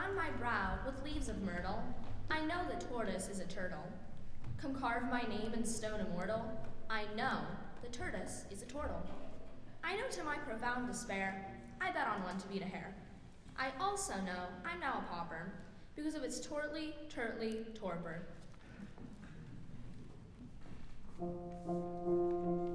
around my brow with leaves of myrtle, I know the tortoise is a turtle. Come carve my name in stone immortal, I know the tortoise is a turtle. I know to my profound despair, I bet on one to beat a hare. I also know I'm now a pauper, because of its turtly, torpor.